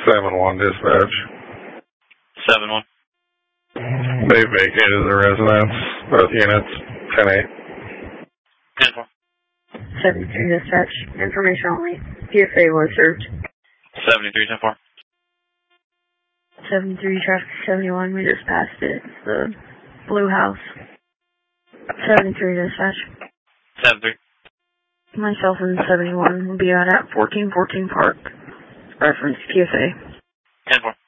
7-1 dispatch. 7-1. They vacated the residence, both units, 10-8. 10-4. 73 dispatch, information only. PFA was served. 73, 10-4. 73 traffic 71, we just passed it. It's the blue house. 73 dispatch. 73. Myself and 71 will be out at 1414 Park. Reference PFA. 10-4.